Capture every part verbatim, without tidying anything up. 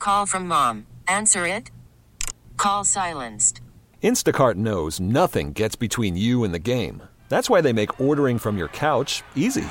Call from mom. Answer it. Call silenced. Instacart knows nothing gets between you and the game. That's why they make ordering from your couch easy.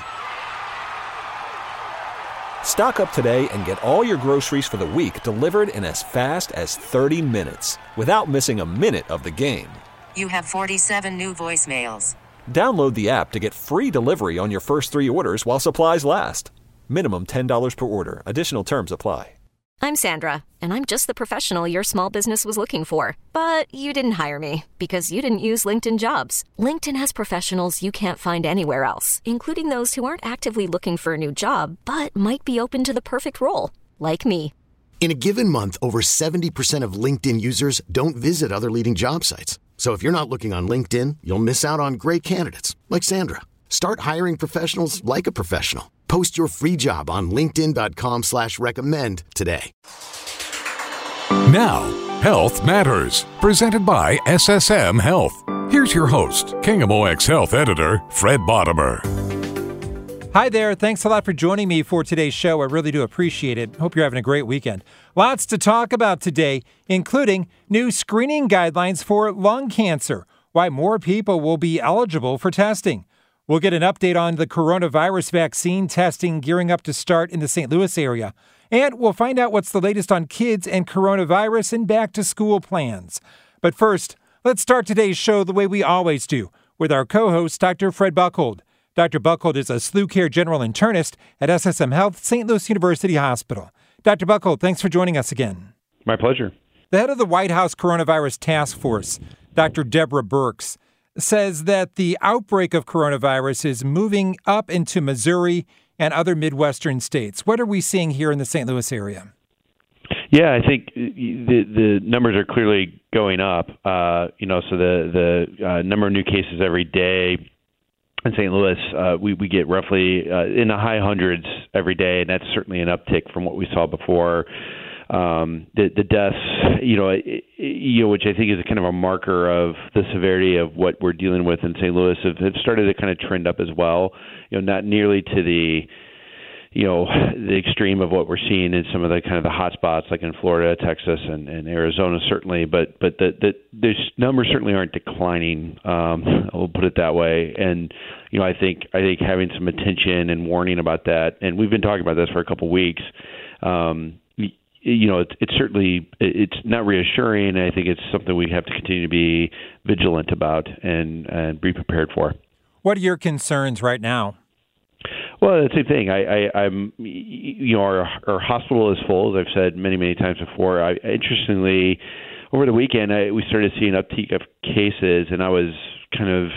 Stock up today and get all your groceries for the week delivered in as fast as thirty minutes without missing a minute of the game. You have forty-seven new voicemails. Download the app to get free delivery on your first three orders while supplies last. Minimum ten dollars per order. Additional terms apply. I'm Sandra, and I'm just the professional your small business was looking for. But you didn't hire me because you didn't use LinkedIn Jobs. LinkedIn has professionals you can't find anywhere else, including those who aren't actively looking for a new job, but might be open to the perfect role, like me. In a given month, over seventy percent of LinkedIn users don't visit other leading job sites. So if you're not looking on LinkedIn, you'll miss out on great candidates like Sandra. Start hiring professionals like a professional. Post your free job on linkedin.com slash recommend today. Now, Health Matters, presented by S S M Health. Here's your host, K M O X Health editor, Fred Bottomer. Hi there. Thanks a lot for joining me for today's show. I really do appreciate it. Hope you're having a great weekend. Lots to talk about today, including new screening guidelines for lung cancer, why more people will be eligible for testing. We'll get an update on the coronavirus vaccine testing gearing up to start in the Saint Louis area. And we'll find out what's the latest on kids and coronavirus and back-to-school plans. But first, let's start today's show the way we always do, with our co-host, Doctor Fred Buchhold. Doctor Buchhold is a SLU Care General Internist at S S M Health, Saint Louis University Hospital. Doctor Buchhold, thanks for joining us again. My pleasure. The head of the White House Coronavirus Task Force, Doctor Deborah Birx, says that the outbreak of coronavirus is moving up into Missouri and other Midwestern states. What are we seeing here in the Saint Louis area? Yeah, I think the the numbers are clearly going up. Uh, you know, so the the uh, number of new cases every day in Saint Louis, uh, we we get roughly uh, in the high hundreds every day, and that's certainly an uptick from what we saw before. Um, the, the deaths, you know, it, you know, which I think is kind of a marker of the severity of what we're dealing with in Saint Louis, have, have started to kind of trend up as well. You know, not nearly to the, you know, the extreme of what we're seeing in some of the kind of the hot spots like in Florida, Texas, and, and Arizona certainly, but but the, the these numbers certainly aren't declining. Um, I'll put it that way. And you know, I think I think having some attention and warning about that, and we've been talking about this for a couple of weeks. Um, You know, it's, it's certainly it's not reassuring. I think it's something we have to continue to be vigilant about and, and be prepared for. What are your concerns right now? Well, that's the thing. I, I, I'm, you know, our, our hospital is full, as I've said many, many times before. I, interestingly, over the weekend, I, we started seeing an uptick of cases, and I was kind of,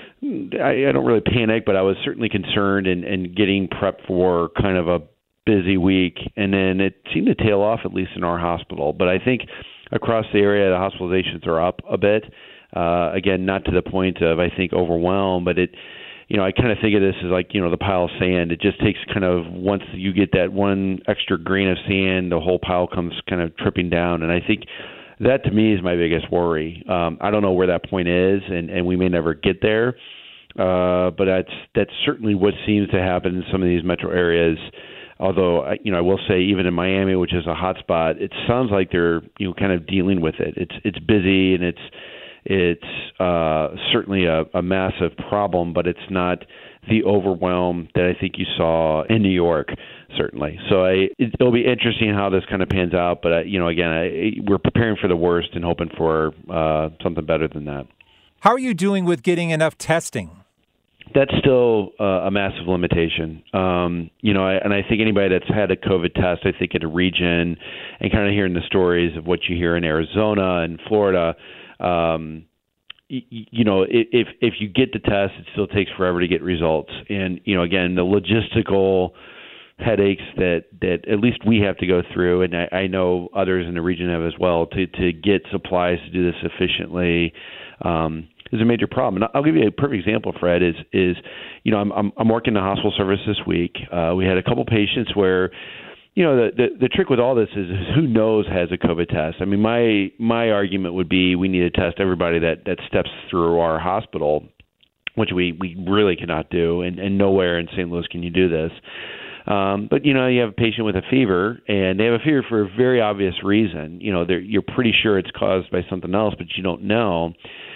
I, I don't really panic, but I was certainly concerned and, and getting prepped for kind of a busy week, and then it seemed to tail off, at least in our hospital. But I think across the area, the hospitalizations are up a bit. Uh, again, not to the point of, I think, overwhelm, but it, you know, I kind of think of this as like, you know, the pile of sand. It just takes kind of, once you get that one extra grain of sand, the whole pile comes kind of tripping down. And I think that, to me, is my biggest worry. Um, I don't know where that point is, and, and we may never get there. Uh, but that's, that's certainly what seems to happen in some of these metro areas. Although, you know, I will say even in Miami, which is a hot spot, it sounds like they're, you know, kind of dealing with it. It's it's busy and it's it's uh, certainly a, a massive problem, but it's not the overwhelm that I think you saw in New York, certainly. So I, it, it'll be interesting how this kind of pans out. But, I, you know, again, I, we're preparing for the worst and hoping for uh, something better than that. How are you doing with getting enough testing? That's still uh, a massive limitation. Um, you know, I, and I think anybody that's had a COVID test, I think in a region, and kind of hearing the stories of what you hear in Arizona and Florida, um, y- you know, if if you get the test, it still takes forever to get results. And, you know, again, the logistical headaches that, that at least we have to go through, and I, I know others in the region have as well, to, to get supplies to do this efficiently, um, is a major problem. And I'll give you a perfect example, Fred, is, is you know, I'm, I'm, I'm working the hospital service this week. Uh, we had a couple patients where, you know, the, the, the trick with all this is, is who knows has a COVID test. I mean, my my argument would be we need to test everybody that, that steps through our hospital, which we, we really cannot do, and, and nowhere in Saint Louis can you do this. Um, but, you know, you have a patient with a fever, and they have a fever for a very obvious reason. You know, you're pretty sure it's caused by something else, but you don't know.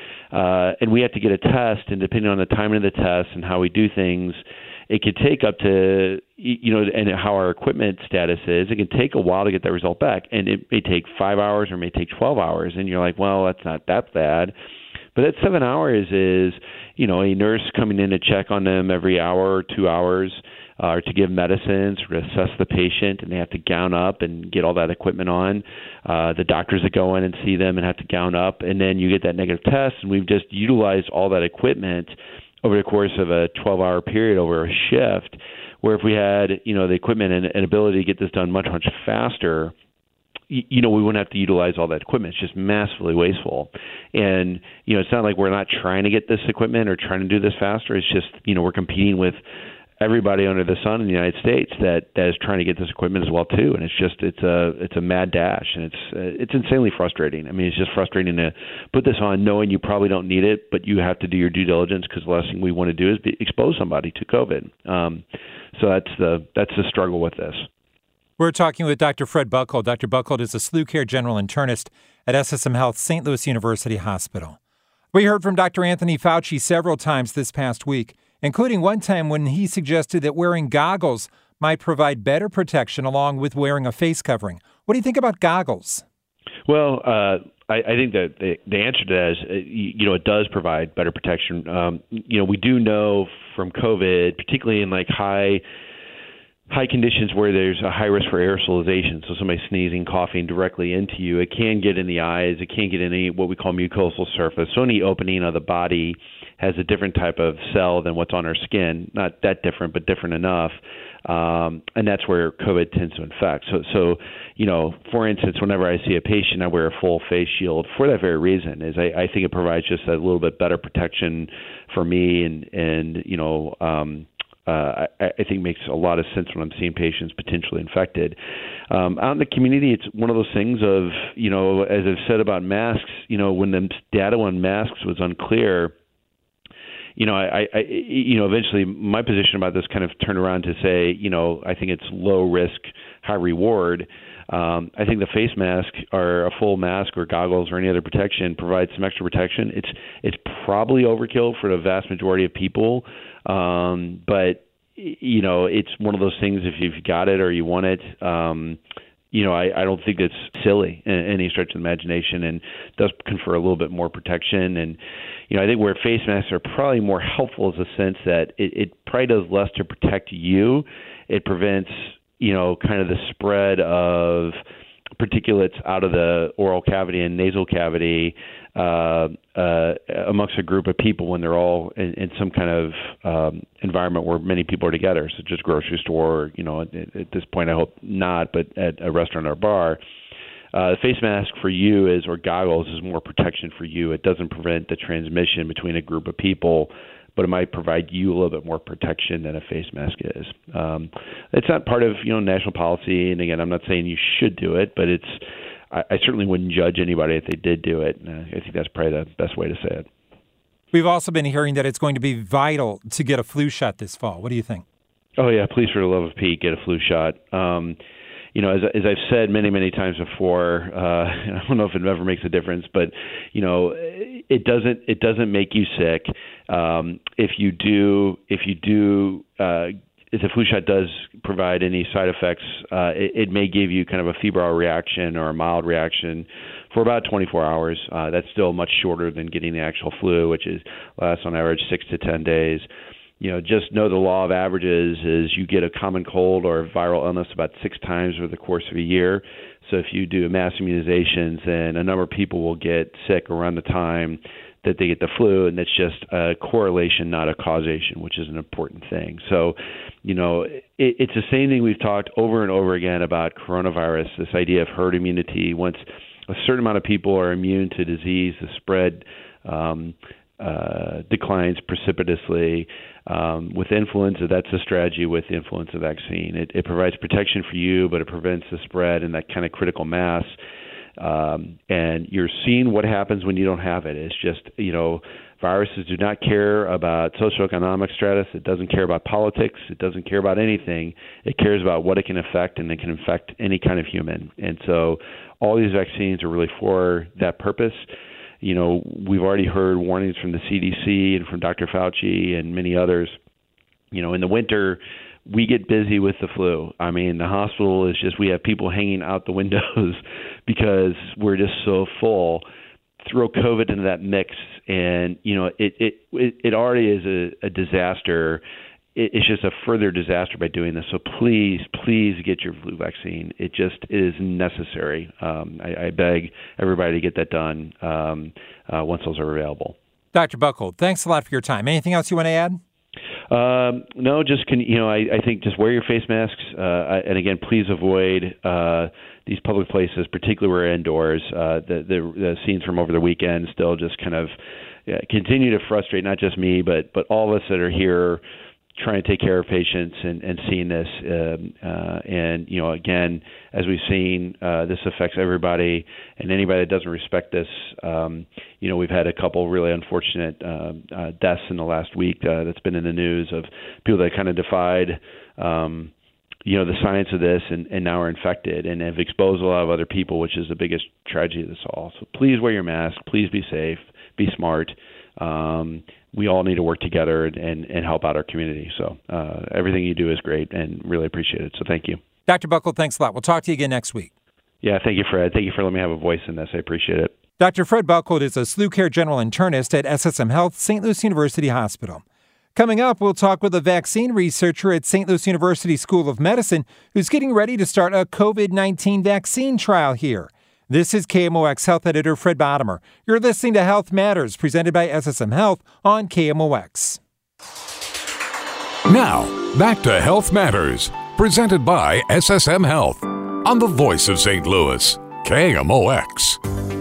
Uh, and we have to get a test, and depending on the timing of the test and how we do things, it could take up to, you know, and how our equipment status is, it can take a while to get that result back. And it may take five hours or it may take twelve hours. And you're like, well, that's not that bad. But that seven hours is, you know, a nurse coming in to check on them every hour or two hours uh, or to give medicines or to assess the patient, and they have to gown up and get all that equipment on. Uh, the doctors that go in and see them and have to gown up, and then you get that negative test, and we've just utilized all that equipment over the course of a twelve-hour period over a shift, where if we had, you know, the equipment and, and ability to get this done much, much faster, you know, we wouldn't have to utilize all that equipment. It's just massively wasteful. And, you know, it's not like we're not trying to get this equipment or trying to do this faster. It's just, you know, we're competing with everybody under the sun in the United States that, that is trying to get this equipment as well too. And it's just, it's a, it's a mad dash, and it's, uh, it's insanely frustrating. I mean, it's just frustrating to put this on knowing you probably don't need it, but you have to do your due diligence, because the last thing we want to do is be, expose somebody to COVID. Um, so that's the, that's the struggle with this. We're talking with Doctor Fred Buchhold. Doctor Buchhold is a SLU Care General Internist at S S M Health Saint Louis University Hospital. We heard from Doctor Anthony Fauci several times this past week, including one time when he suggested that wearing goggles might provide better protection along with wearing a face covering. What do you think about goggles? Well, uh, I, I think that the, the answer to that is, uh, you, you know, it does provide better protection. Um, you know, we do know from COVID, particularly in like high high conditions where there's a high risk for aerosolization, so somebody sneezing, coughing directly into you, it can get in the eyes, it can get in any what we call mucosal surface. So any opening of the body has a different type of cell than what's on our skin. Not that different, but different enough. Um, and that's where COVID tends to infect. So, so, you know, for instance, whenever I see a patient, I wear a full face shield for that very reason. Is I, I think it provides just a little bit better protection for me, and, and you know, um, Uh, I, I think makes a lot of sense when I'm seeing patients potentially infected. Um, out in the community, it's one of those things of, you know, as I've said about masks, you know, when the data on masks was unclear, you know, I, I, you know, eventually my position about this kind of turned around to say, you know, I think it's low risk, high reward. Um, I think the face mask or a full mask or goggles or any other protection provides some extra protection. It's it's probably overkill for the vast majority of people, um, but you know, it's one of those things. If you've got it or you want it, um, you know, I, I don't think it's silly in any stretch of the imagination, and does confer a little bit more protection. And you know, I think where face masks are probably more helpful is the sense that it, it probably does less to protect you. It prevents, you know, kind of the spread of particulates out of the oral cavity and nasal cavity uh, uh, amongst a group of people when they're all in, in some kind of um, environment where many people are together, such as grocery store, you know, at, at this point I hope not, but at a restaurant or bar. Uh, the face mask for you is, or goggles, is more protection for you. It doesn't prevent the transmission between a group of people, but it might provide you a little bit more protection than a face mask is. Um, it's not part of, you know, national policy, and again, I'm not saying you should do it, but it's, I, I certainly wouldn't judge anybody if they did do it. Uh, I think that's probably the best way to say it. We've also been hearing that it's going to be vital to get a flu shot this fall. What do you think? Oh yeah, please, for the love of Pete, get a flu shot. Um, You know, as, as I've said many, many times before, uh, I don't know if it ever makes a difference, but you know, it doesn't. It doesn't make you sick. Um, if you do, if you do, uh, if the flu shot does provide any side effects, uh, it, it may give you kind of a febrile reaction or a mild reaction for about twenty-four hours. Uh, that's still much shorter than getting the actual flu, which is lasts on average six to ten days. You know, just know the law of averages is you get a common cold or a viral illness about six times over the course of a year. So if you do mass immunizations, then a number of people will get sick around the time that they get the flu, and that's just a correlation, not a causation, which is an important thing. So, you know, it, it's the same thing we've talked over and over again about coronavirus, this idea of herd immunity. Once a certain amount of people are immune to disease, the spread um, uh, declines precipitously. Um, with influenza, that's a strategy with the influenza vaccine. It, it provides protection for you, but it prevents the spread and that kind of critical mass. Um, and you're seeing what happens when you don't have it. It's just, you know, Viruses do not care about socioeconomic status. It doesn't care about politics. It doesn't care about anything. It cares about what it can affect, and it can infect any kind of human. And so all these vaccines are really for that purpose. You know, we've already heard warnings from the C D C and from Doctor Fauci and many others. You know, in the winter, we get busy with the flu. I mean, the hospital is just, we have people hanging out the windows because we're just so full. Throw COVID into that mix, and, you know, it it, it already is a, a disaster. It, it's just a further disaster by doing this. So please, please get your flu vaccine. It just is necessary. Um, I, I beg everybody to get that done um, uh, once those are available. Doctor Buckle, thanks a lot for your time. Anything else you want to add? Um, no, just can you know, I, I think just wear your face masks, uh, and again, please avoid uh, these public places, particularly where we're indoors. Uh, the, the the scenes from over the weekend still just kind of uh, continue to frustrate not just me, but but all of us that are here trying to take care of patients and, and seeing this. Um, uh, and you know, again, as we've seen, uh, this affects everybody, and anybody that doesn't respect this. Um, you know, we've had a couple really unfortunate uh, uh, deaths in the last week uh, that's been in the news of people that kind of defied, um, you know, the science of this, and, and now are infected and have exposed a lot of other people, which is the biggest tragedy of this all. So please wear your mask. Please be safe. Be smart. Um, we all need to work together and, and, and help out our community. So uh, everything you do is great and really appreciate it. So thank you. Doctor Buckle, thanks a lot. We'll talk to you again next week. Yeah, thank you, Fred. Thank you for letting me have a voice in this. I appreciate it. Doctor Fred Buckle is a SluCare general internist at S S M Health, Saint Louis University Hospital. Coming up, we'll talk with a vaccine researcher at Saint Louis University School of Medicine who's getting ready to start a COVID nineteen vaccine trial here. This is K M O X Health Editor Fred Bottomer. You're listening to Health Matters, presented by S S M Health on K M O X. Now, back to Health Matters, presented by S S M Health on the voice of Saint Louis, K M O X.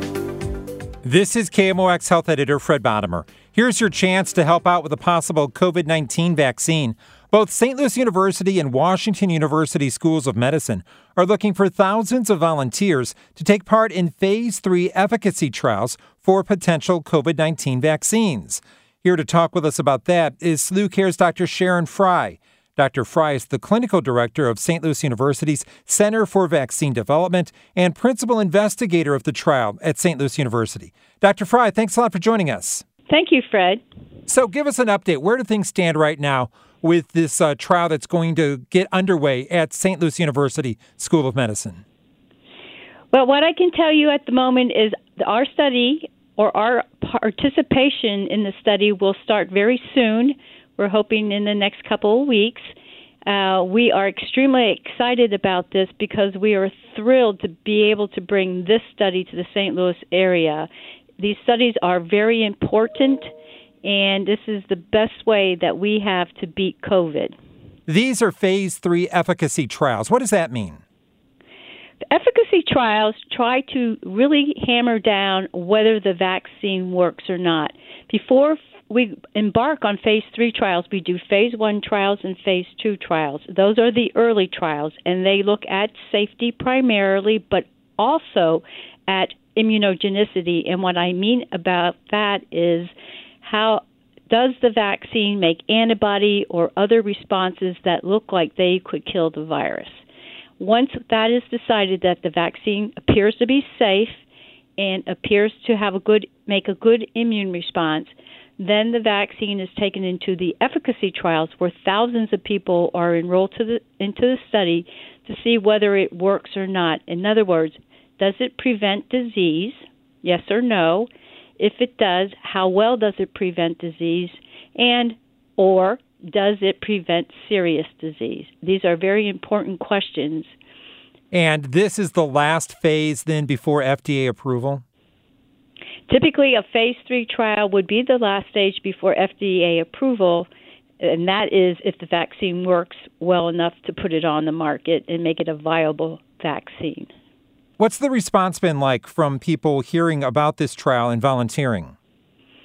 This is K M O X Health Editor Fred Bottomer. Here's your chance to help out with a possible COVID nineteen vaccine. Both Saint Louis University and Washington University Schools of Medicine are looking for thousands of volunteers to take part in phase three efficacy trials for potential COVID nineteen vaccines. Here to talk with us about that is SluCare's Doctor Sharon Fry. Doctor Fry is the clinical director of Saint Louis University's Center for Vaccine Development and principal investigator of the trial at Saint Louis University. Doctor Fry, thanks a lot for joining us. Thank you, Fred. So give us an update. Where do things stand right now with this uh, trial that's going to get underway at Saint Louis University School of Medicine? Well, what I can tell you at the moment is our study or our participation in the study will start very soon. We're hoping in the next couple of weeks. Uh, we are extremely excited about this because we are thrilled to be able to bring this study to the Saint Louis area. These studies are very important, and this is the best way that we have to beat COVID. These are phase three efficacy trials. What does that mean? The efficacy trials try to really hammer down whether the vaccine works or not. Before we embark on phase three trials, we do phase one trials and phase two trials. Those are the early trials, and they look at safety primarily, but also at immunogenicity. And what I mean about that is how does the vaccine make antibody or other responses that look like they could kill the virus? Once that is decided that the vaccine appears to be safe and appears to have a good make a good immune response, then the vaccine is taken into the efficacy trials where thousands of people are enrolled to the, into the study to see whether it works or not. In other words, does it prevent disease? Yes or no? If it does, how well does it prevent disease? And or does it prevent serious disease? These are very important questions. And this is the last phase then before F D A approval? Typically, a phase three trial would be the last stage before F D A approval, and that is if the vaccine works well enough to put it on the market and make it a viable vaccine. What's the response been like from people hearing about this trial and volunteering?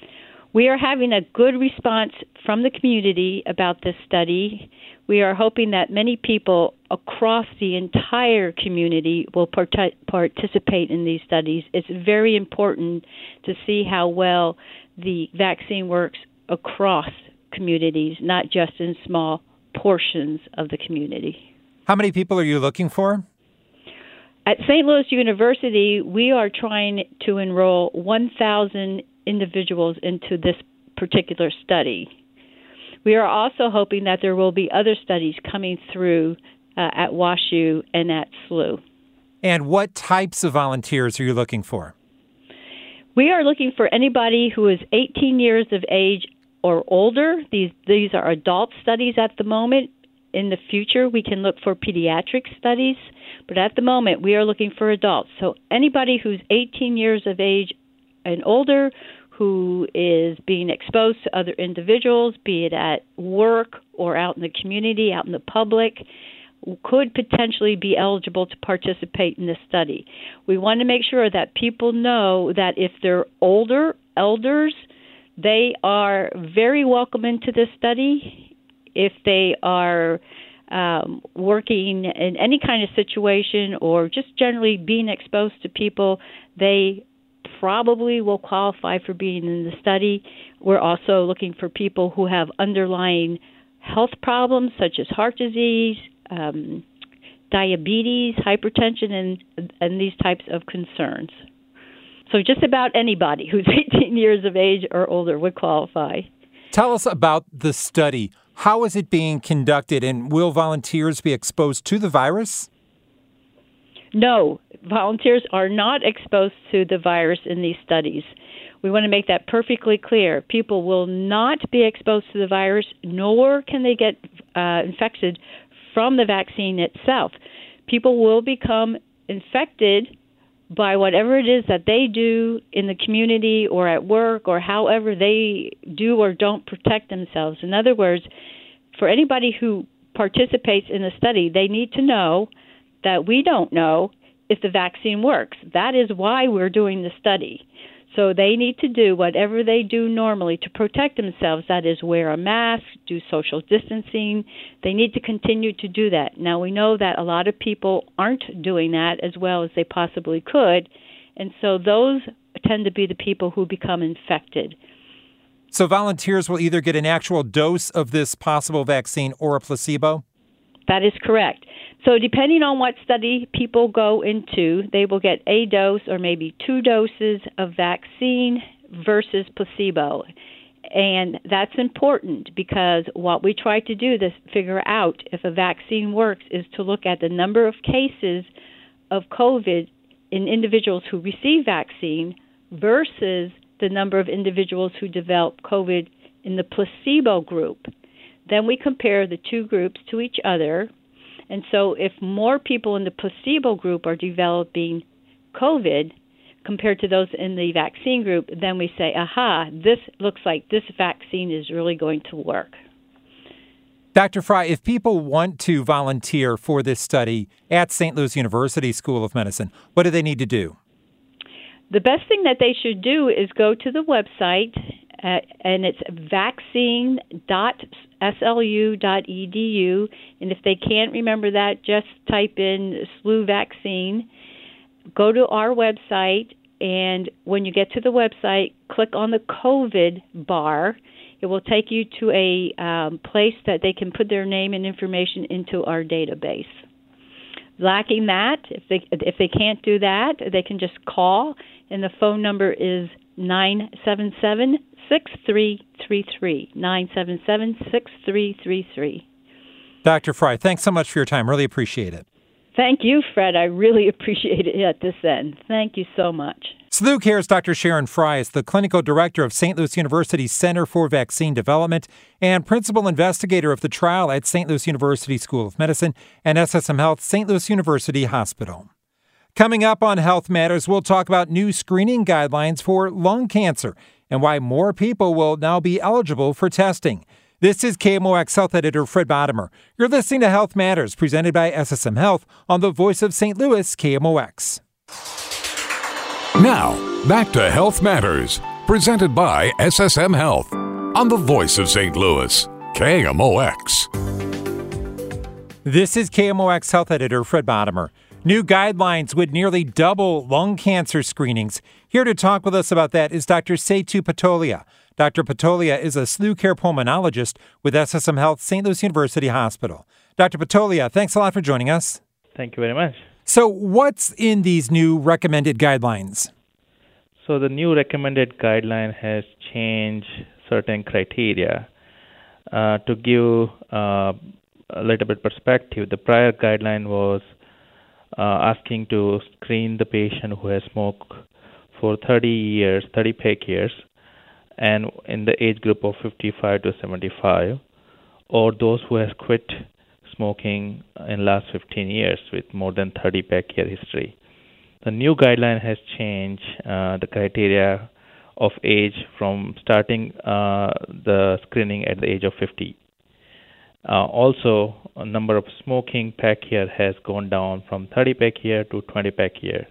We are having a good response from the community about this study. We are hoping that many people across the entire community will part- participate in these studies. It's very important to see how well the vaccine works across communities, not just in small portions of the community. How many people are you looking for? At Saint Louis University, we are trying to enroll one thousand individuals into this particular study. We are also hoping that there will be other studies coming through uh, at WashU and at S L U. And what types of volunteers are you looking for? We are looking for anybody who is eighteen years of age or older. These these are adult studies at the moment. In the future, we can look for pediatric studies, but at the moment, we are looking for adults. So anybody who's eighteen years of age and older, who is being exposed to other individuals, be it at work or out in the community, out in the public, could potentially be eligible to participate in this study. We want to make sure that people know that if they're older, elders, they are very welcome into this study. If they are um, working in any kind of situation or just generally being exposed to people, they probably will qualify for being in the study. We're also looking for people who have underlying health problems such as heart disease, um, diabetes, hypertension, and, and these types of concerns. So just about anybody who's eighteen years of age or older would qualify. Tell us about the study. How is it being conducted, and will volunteers be exposed to the virus? No, volunteers are not exposed to the virus in these studies. We want to make that perfectly clear. People will not be exposed to the virus, nor can they get uh, infected from the vaccine itself. People will become infected by whatever it is that they do in the community or at work or however they do or don't protect themselves. In other words, for anybody who participates in the study, they need to know that we don't know if the vaccine works. That is why we're doing the study. So they need to do whatever they do normally to protect themselves. That is, wear a mask, do social distancing. They need to continue to do that. Now, we know that a lot of people aren't doing that as well as they possibly could, and so those tend to be the people who become infected. So volunteers will either get an actual dose of this possible vaccine or a placebo? That is correct. So depending on what study people go into, they will get a dose or maybe two doses of vaccine versus placebo. And that's important because what we try to do to figure out if a vaccine works is to look at the number of cases of COVID in individuals who receive vaccine versus the number of individuals who develop COVID in the placebo group. Then we compare the two groups to each other. And so if more people in the placebo group are developing COVID compared to those in the vaccine group, then we say, aha, this looks like this vaccine is really going to work. Doctor Fry, if people want to volunteer for this study at Saint Louis University School of Medicine, what do they need to do? The best thing that they should do is go to the website, uh, and it's vaccine dot s l u dot e d u. And if they can't remember that, just type in S L U vaccine. Go to our website, and when you get to the website, click on the COVID bar. It will take you to a um, place that they can put their name and information into our database. Lacking that, if they if they can't do that, they can just call, and the phone number is nine seven seven, six three three three, nine seven seven, six three three three. Doctor Fry, thanks so much for your time. Really appreciate it. Thank you, Fred. I really appreciate it at this end. Thank you so much. S L U Care's Doctor Sharon Fry is the clinical director of Saint Louis University's Center for Vaccine Development and principal investigator of the trial at Saint Louis University School of Medicine and S S M Health Saint Louis University Hospital. Coming up on Health Matters, we'll talk about new screening guidelines for lung cancer and why more people will now be eligible for testing. This is K M O X Health Editor Fred Bodimer. You're listening to Health Matters, presented by S S M Health on the Voice of Saint Louis, K M O X. Now, back to Health Matters, presented by S S M Health on the Voice of Saint Louis, K M O X. This is K M O X Health Editor Fred Bottomer. New guidelines would nearly double lung cancer screenings. Here to talk with us about that is Doctor Setu Patolia. Doctor Patolia is a slew care pulmonologist with S S M Health Saint Louis University Hospital. Doctor Patolia, thanks a lot for joining us. Thank you very much. So what's in these new recommended guidelines? So the new recommended guideline has changed certain criteria. Uh, to give uh, a little bit perspective, the prior guideline was uh, asking to screen the patient who has smoked for thirty years, thirty peg years, and in the age group of fifty-five to seventy-five, or those who has quit smoking in last fifteen years with more than thirty peg year history. The new guideline has changed uh, the criteria of age from starting uh, the screening at the age of fifty. Uh, also, a number of smoking pack year has gone down from thirty pack year to twenty pack year.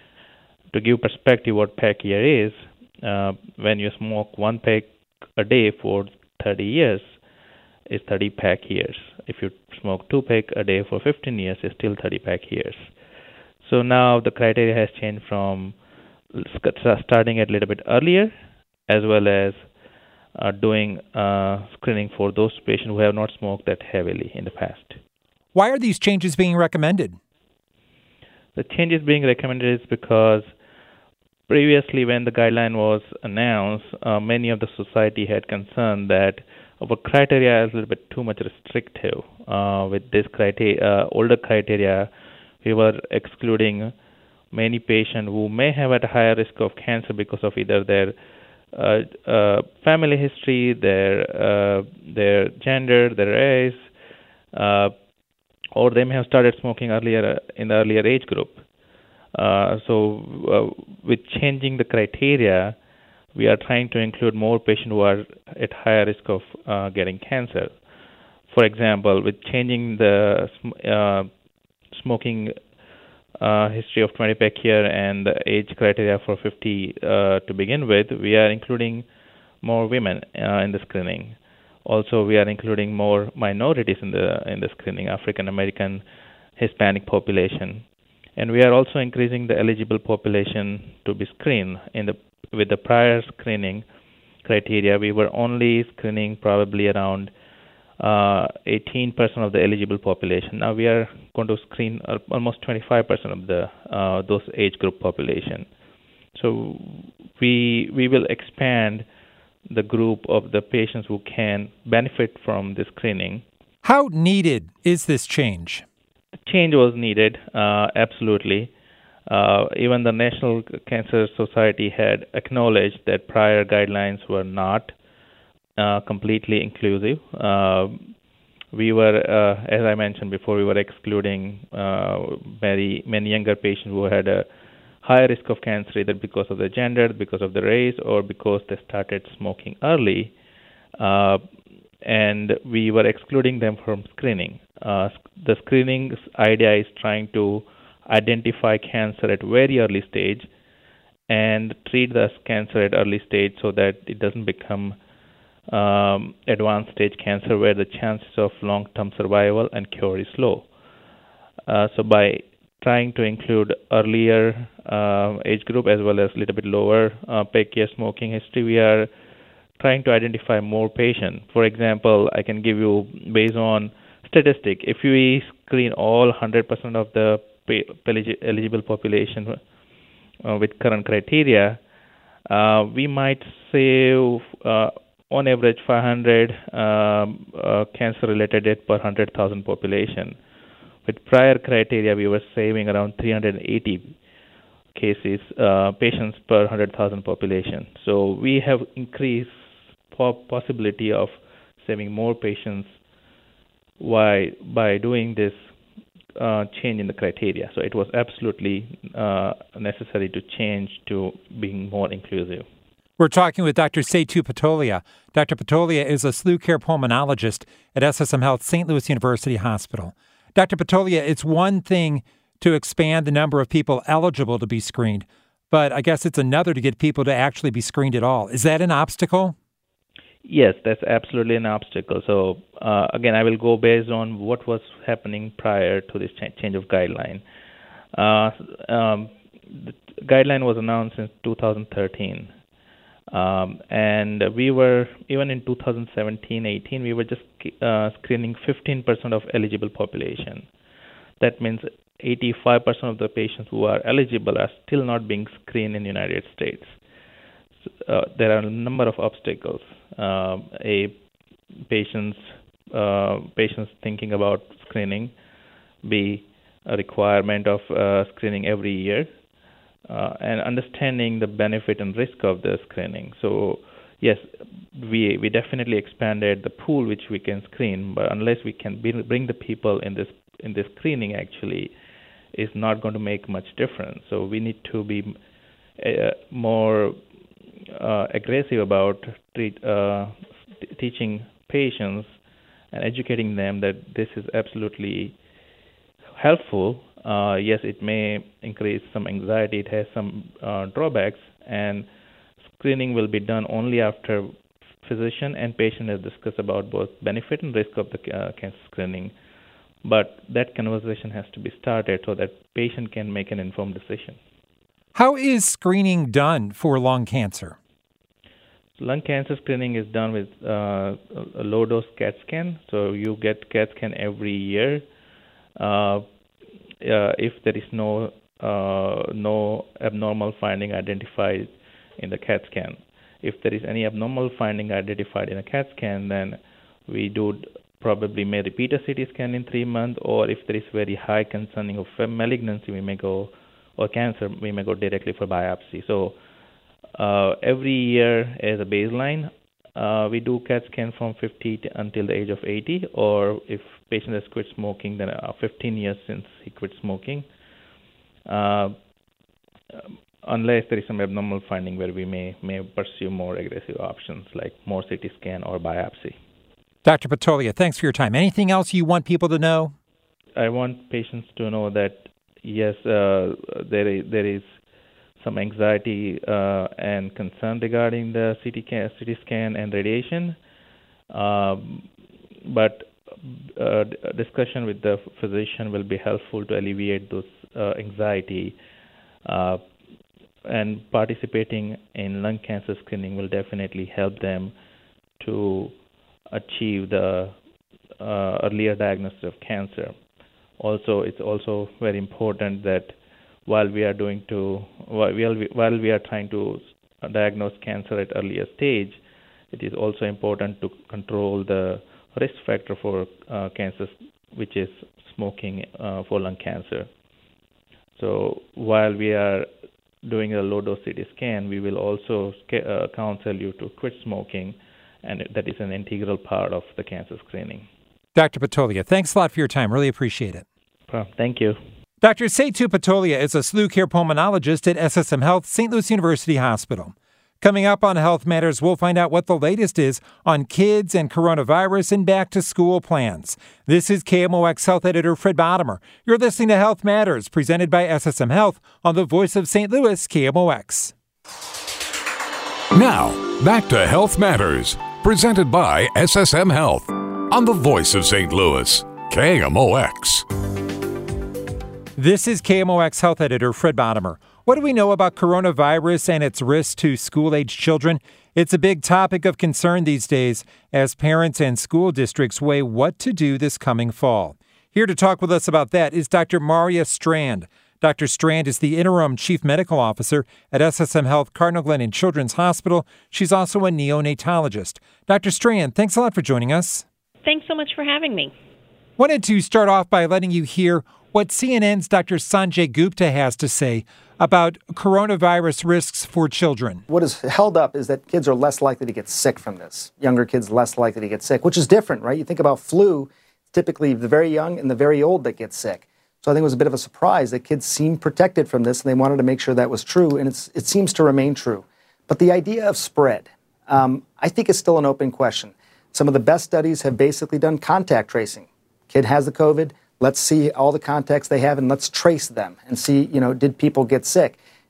To give perspective what pack year is, uh, when you smoke one pack a day for thirty years, is thirty pack years. If you smoke two pack a day for fifteen years, it's still thirty pack years. So now the criteria has changed from starting at a little bit earlier, as well as uh, doing uh, screening for those patients who have not smoked that heavily in the past. Why are these changes being recommended? The changes being recommended is because previously when the guideline was announced, uh, many of the society had concern that our criteria is a little bit too much restrictive. Uh, with this criteria, uh, older criteria, we were excluding many patients who may have a higher risk of cancer because of either their uh, uh, family history, their uh, their gender, their race, uh, or they may have started smoking earlier in the earlier age group. Uh, so, uh, with changing the criteria, we are trying to include more patients who are at higher risk of uh, getting cancer. For example, with changing the uh, smoking Uh, history of twenty pack year and the age criteria for fifty uh, to begin with, we are including more women uh, in the screening. Also, we are including more minorities in the in the screening, African American, Hispanic population, and we are also increasing the eligible population to be screened. In the with the prior screening criteria, we were only screening probably around Uh, eighteen percent of the eligible population. Now we are going to screen uh, almost twenty-five percent of the uh, those age group population. So we we will expand the group of the patients who can benefit from the screening. How needed is this change? The change was needed, uh, absolutely. Uh, even the National Cancer Society had acknowledged that prior guidelines were not Uh, completely inclusive. Uh, we were, uh, as I mentioned before, we were excluding uh, very many younger patients who had a higher risk of cancer, either because of their gender, because of the race, or because they started smoking early. Uh, and we were excluding them from screening. Uh, the screening idea is trying to identify cancer at very early stage and treat the cancer at early stage so that it doesn't become Um, advanced stage cancer where the chances of long-term survival and cure is low. Uh, so by trying to include earlier uh, age group as well as a little bit lower uh, pack year smoking history, we are trying to identify more patients. For example, I can give you, based on statistic, if we screen all one hundred percent of the eligible population uh, with current criteria, uh, we might save uh, on average five hundred um, uh, cancer-related death per one hundred thousand population. With prior criteria, we were saving around three hundred eighty cases, uh, patients per one hundred thousand population. So we have increased po- possibility of saving more patients by, by doing this uh, change in the criteria. So it was absolutely uh, necessary to change to being more inclusive. We're talking with Doctor Setu Patolia. Doctor Patolia is a slew care pulmonologist at S S M Health Saint Louis University Hospital. Doctor Patolia, it's one thing to expand the number of people eligible to be screened, but I guess it's another to get people to actually be screened at all. Is that an obstacle? Yes, that's absolutely an obstacle. So, uh, again, I will go based on what was happening prior to this ch- change of guideline. Uh, um, the guideline was announced in two thousand thirteen. Um, and we were, even in two thousand seventeen eighteen, we were just uh, screening fifteen percent of eligible population. That means eighty-five percent of the patients who are eligible are still not being screened in the United States. So, uh, there are a number of obstacles. Uh, a patients, uh, patients thinking about screening, B, a requirement of uh, screening every year, uh, and understanding the benefit and risk of the screening. So, yes, we we definitely expanded the pool which we can screen, but unless we can be, bring the people in this in this screening, actually, is not going to make much difference. So we need to be uh, more uh, aggressive about treat, uh, t- teaching patients and educating them that this is absolutely helpful. Uh, yes, it may increase some anxiety. It has some uh, drawbacks, and screening will be done only after physician and patient have discussed about both benefit and risk of the uh, cancer screening. But that conversation has to be started so that patient can make an informed decision. How is screening done for lung cancer? Lung cancer screening is done with uh, a low-dose CAT scan. So you get CAT scan every year. Uh, uh, if there is no uh, no abnormal finding identified in the CAT scan. If there is any abnormal finding identified in a CAT scan, then we do probably may repeat a C T scan in three months, or if there is very high concerning of malignancy, we may go, or cancer, we may go directly for biopsy. So uh, every year as a baseline, uh, we do CAT scan from fifty to, until the age of eighty, or if patient has quit smoking, then uh, fifteen years since he quit smoking. Uh, unless there is some abnormal finding where we may may pursue more aggressive options like more C T scan or biopsy. Doctor Patolia, thanks for your time. Anything else you want people to know? I want patients to know that, yes, uh, there is, there is some anxiety uh, and concern regarding the C T, C T scan and radiation, um, but uh, discussion with the physician will be helpful to alleviate those uh, anxiety. Uh, and participating in lung cancer screening will definitely help them to achieve the uh, earlier diagnosis of cancer. Also, it's also very important that while we are doing to while we, while we are trying to diagnose cancer at earlier stage, it is also important to control the risk factor for uh, cancer, which is smoking uh, for lung cancer. So while we are doing a low-dose C T scan, we will also uh, counsel you to quit smoking, and that is an integral part of the cancer screening. Doctor Patolia, thanks a lot for your time. Really appreciate it. Thank you. Doctor Setu Patolia is a slew care pulmonologist at S S M Health, Saint Louis University Hospital. Coming up on Health Matters, we'll find out what the latest is on kids and coronavirus and back-to-school plans. This is K M O X Health Editor Fred Bottomer. You're listening to Health Matters, presented by S S M Health on the Voice of Saint Louis, K M O X. Now, back to Health Matters, presented by S S M Health on the Voice of Saint Louis, K M O X. This is K M O X Health Editor Fred Bottomer. What do we know about coronavirus and its risks to school-age children? It's a big topic of concern these days as parents and school districts weigh what to do this coming fall. Here to talk with us about that is Doctor Maria Strand. Doctor Strand is the interim chief medical officer at S S M Health Cardinal Glennon Children's Hospital. She's also a neonatologist. Doctor Strand, thanks a lot for joining us. Thanks so much for having me. Wanted to start off by letting you hear what C N N's Doctor Sanjay Gupta has to say about coronavirus risks for children. What is held up is that kids are less likely to get sick from this. Younger kids less likely to get sick, which is different, right? You think about flu, typically the very young and the very old that get sick. So I think it was a bit of a surprise that kids seemed protected from this, and they wanted to make sure that was true, and it's, it seems to remain true. But the idea of spread, um, I think is still an open question. Some of the best studies have basically done contact tracing. Kid has the COVID, let's see all the contacts they have, and let's trace them and see, you know, did people get sick? And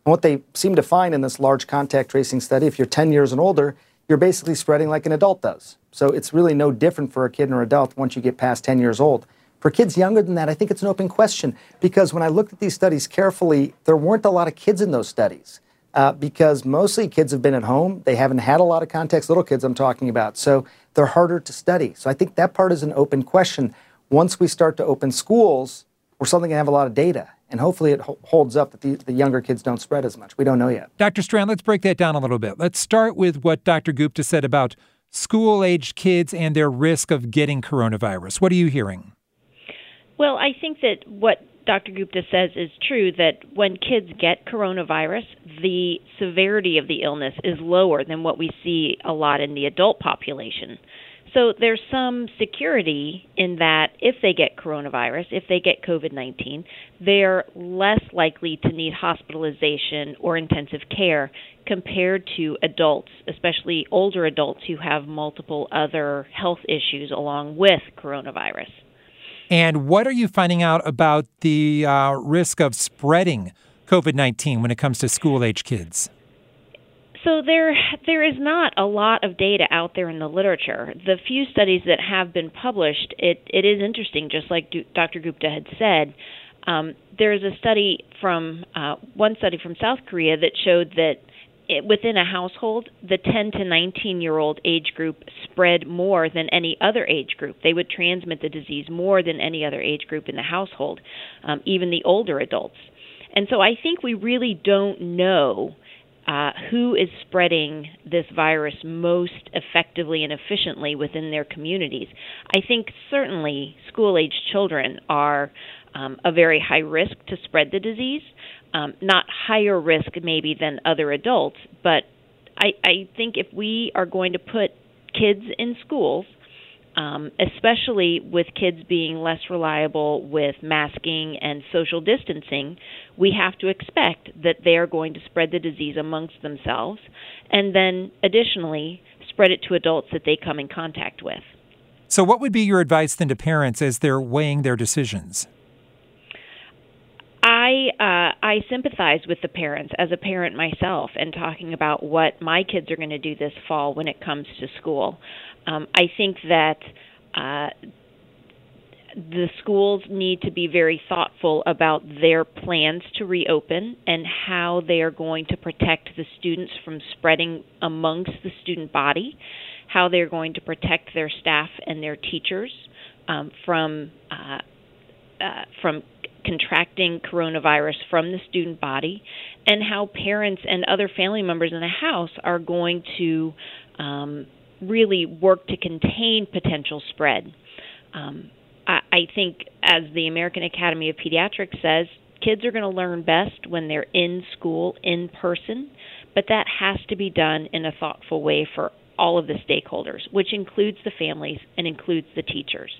And what they seem to find in this large contact tracing study, if you're ten years and older, you're basically spreading like an adult does. So it's really no different for a kid or adult once you get past ten years old. For kids younger than that, I think it's an open question, because when I looked at these studies carefully, there weren't a lot of kids in those studies uh, because mostly kids have been at home. They haven't had a lot of contacts, little kids I'm talking about, so they're harder to study. So I think that part is an open question. Once we start to open schools, we're suddenly going to have a lot of data, and hopefully it ho- holds up that the, the younger kids don't spread as much. We don't know yet. Doctor Strand, let's break that down a little bit. Let's start with what Doctor Gupta said about school-aged kids and their risk of getting coronavirus. What are you hearing? Well, I think that what Doctor Gupta says is true, that when kids get coronavirus, the severity of the illness is lower than what we see a lot in the adult population. So there's some security in that if they get coronavirus, if they get COVID nineteen, they're less likely to need hospitalization or intensive care compared to adults, especially older adults who have multiple other health issues along with coronavirus. And what are you finding out about the uh, risk of spreading COVID nineteen when it comes to school-age kids? So there, there is not a lot of data out there in the literature. The few studies that have been published, it, it is interesting, just like Doctor Gupta had said. Um, there is a study from, uh, one study from South Korea that showed that it, within a household, the ten to nineteen-year-old age group spread more than any other age group. They would transmit the disease more than any other age group in the household, um, even the older adults. And so I think we really don't know Uh, who is spreading this virus most effectively and efficiently within their communities. I think certainly school-aged children are um, a very high risk to spread the disease, um, not higher risk maybe than other adults, but I, I think if we are going to put kids in schools, Um, especially with kids being less reliable with masking and social distancing, we have to expect that they are going to spread the disease amongst themselves and then additionally spread it to adults that they come in contact with. So what would be your advice then to parents as they're weighing their decisions? I uh, I sympathize with the parents as a parent myself and talking about what my kids are going to do this fall when it comes to school. Um, I think that uh, the schools need to be very thoughtful about their plans to reopen and how they are going to protect the students from spreading amongst the student body, how they're going to protect their staff and their teachers um, from uh, uh, from contracting coronavirus from the student body, and how parents and other family members in the house are going to um, really work to contain potential spread. Um, I, I think, as the American Academy of Pediatrics says, kids are going to learn best when they're in school in person, but that has to be done in a thoughtful way for all of the stakeholders, which includes the families and includes the teachers.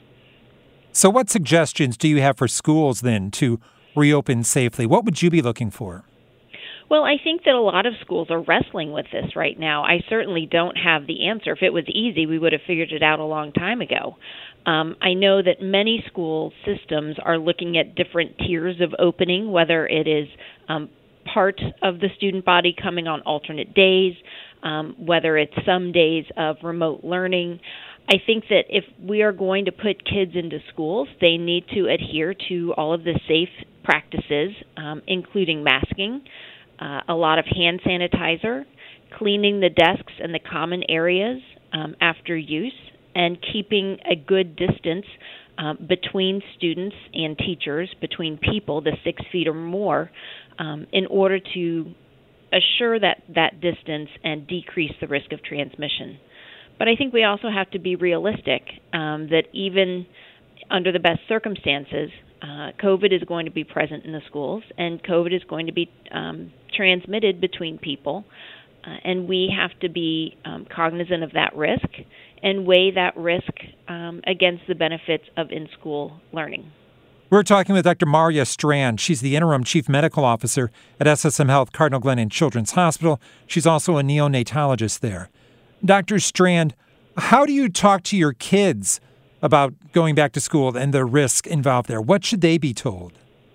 So what suggestions do you have for schools then to reopen safely? What would you be looking for? Well, I think that a lot of schools are wrestling with this right now. I certainly don't have the answer. If it was easy, we would have figured it out a long time ago. Um, I know that many school systems are looking at different tiers of opening, whether it is um, part of the student body coming on alternate days, um, whether it's some days of remote learning. I think that if we are going to put kids into schools, they need to adhere to all of the safe practices, um, including masking, uh, a lot of hand sanitizer, cleaning the desks and the common areas um, after use, and keeping a good distance uh, between students and teachers, between people, the six feet or more, um, in order to assure that, that distance and decrease the risk of transmission. But I think we also have to be realistic um, that even under the best circumstances, uh, COVID is going to be present in the schools, and COVID is going to be um, transmitted between people. Uh, and we have to be um, cognizant of that risk and weigh that risk um, against the benefits of in-school learning. We're talking with Doctor Marya Strand. She's the interim chief medical officer at S S M Health Cardinal Glennon Children's Hospital. She's also a neonatologist there. Doctor Strand, how do you talk to your kids about going back to school and the risk involved there? What should they be told?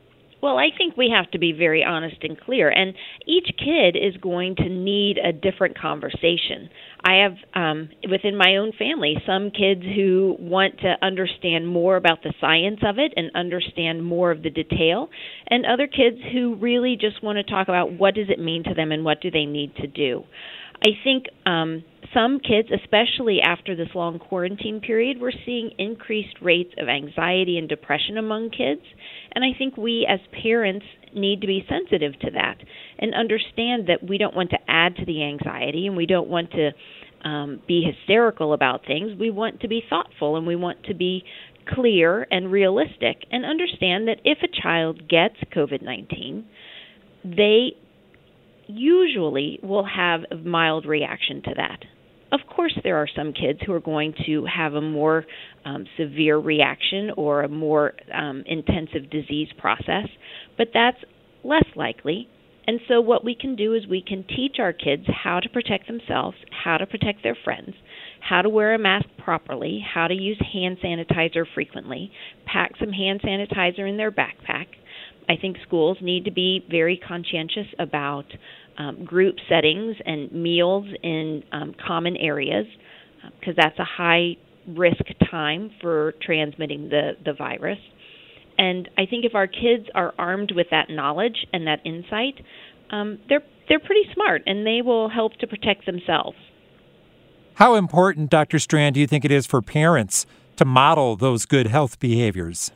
Well, I think we have to be very honest and clear, and each kid is going to need a different conversation. I have, um, within my own family, some kids who want to understand more about the science of it and understand more of the detail, and other kids who really just want to talk about what does it mean to them and what do they need to do. I think um, some kids, especially after this long quarantine period, we're seeing increased rates of anxiety and depression among kids. And I think we as parents need to be sensitive to that and understand that we don't want to add to the anxiety and we don't want to um, be hysterical about things. We want to be thoughtful and we want to be clear and realistic and understand that if a child gets COVID nineteen, they usually will have a mild reaction to that. Of course, there are some kids who are going to have a more um, severe reaction or a more um, intensive disease process, but that's less likely. And so what we can do is we can teach our kids how to protect themselves, how to protect their friends, how to wear a mask properly, how to use hand sanitizer frequently, pack some hand sanitizer in their backpack. I think schools need to be very conscientious about um, group settings and meals in um, common areas because uh, that's a high-risk time for transmitting the, the virus. And I think if our kids are armed with that knowledge and that insight, um, they're they're pretty smart and they will help to protect themselves. How important, Doctor Strand, do you think it is for parents to model those good health behaviors?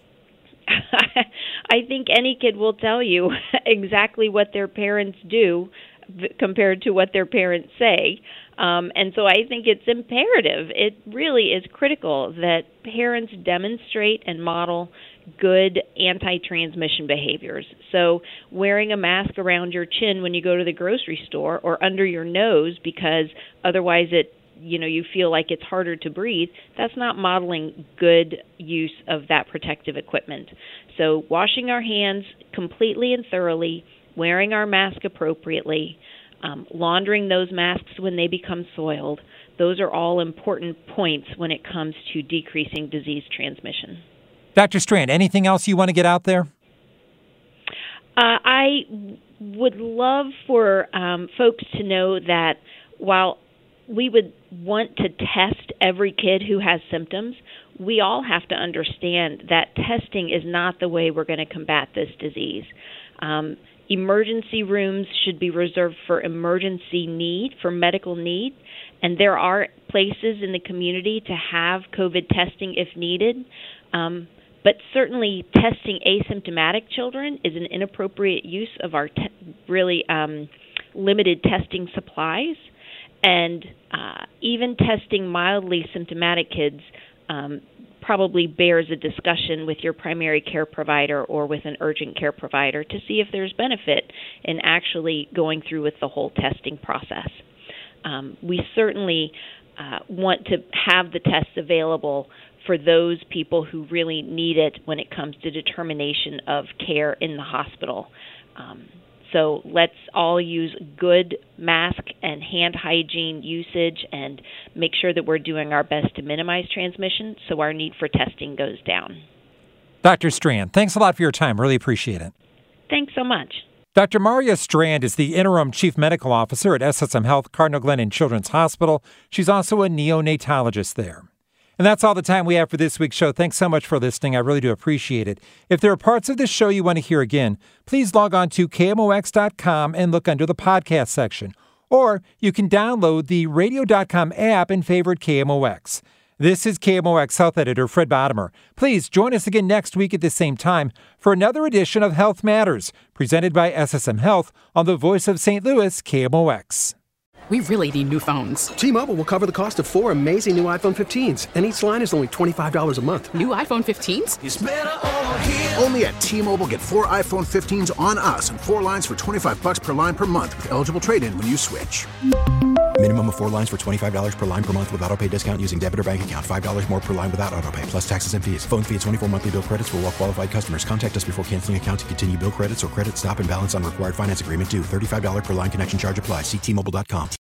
I think any kid will tell you exactly what their parents do compared to what their parents say. Um, and so I think it's imperative. It really is critical that parents demonstrate and model good anti-transmission behaviors. So wearing a mask around your chin when you go to the grocery store or under your nose because otherwise it you know, you feel like it's harder to breathe, that's not modeling good use of that protective equipment. So washing our hands completely and thoroughly, wearing our mask appropriately, um, laundering those masks when they become soiled, those are all important points when it comes to decreasing disease transmission. Doctor Strand, anything else you want to get out there? Uh, I would love for um, folks to know that while we would want to test every kid who has symptoms, we all have to understand that testing is not the way we're going to combat this disease. Um, emergency rooms should be reserved for emergency need, for medical need, and there are places in the community to have COVID testing if needed. Um, but certainly testing asymptomatic children is an inappropriate use of our te- really um, limited testing supplies. And uh, even testing mildly symptomatic kids um, probably bears a discussion with your primary care provider or with an urgent care provider to see if there's benefit in actually going through with the whole testing process. Um, we certainly uh, want to have the tests available for those people who really need it when it comes to determination of care in the hospital. Um, So let's all use good mask and hand hygiene usage and make sure that we're doing our best to minimize transmission so our need for testing goes down. Doctor Strand, thanks a lot for your time. Really appreciate it. Thanks so much. Doctor Maria Strand is the interim chief medical officer at S S M Health Cardinal Glennon Children's Hospital. She's also a neonatologist there. And that's all the time we have for this week's show. Thanks so much for listening. I really do appreciate it. If there are parts of this show you want to hear again, please log on to K M O X dot com and look under the podcast section. Or you can download the radio dot com app and favorite K M O X. This is K M O X Health Editor Fred Bodimer. Please join us again next week at the same time for another edition of Health Matters, presented by S S M Health on the Voice of Saint Louis, K M O X. We really need new phones. T-Mobile will cover the cost of four amazing new iPhone fifteens, and each line is only twenty-five dollars a month. New iPhone fifteens? It's better over here. Only at T-Mobile, get four iPhone fifteens on us and four lines for twenty-five dollars per line per month with eligible trade-in when you switch. Minimum of four lines for twenty-five dollars per line per month with autopay discount using debit or bank account. five dollars more per line without autopay, plus taxes and fees. Phone fee at twenty-four monthly bill credits for well-qualified customers. Contact us before canceling account to continue bill credits or credit stop and balance on required finance agreement due. thirty-five dollars per line connection charge applies. See T Mobile dot com.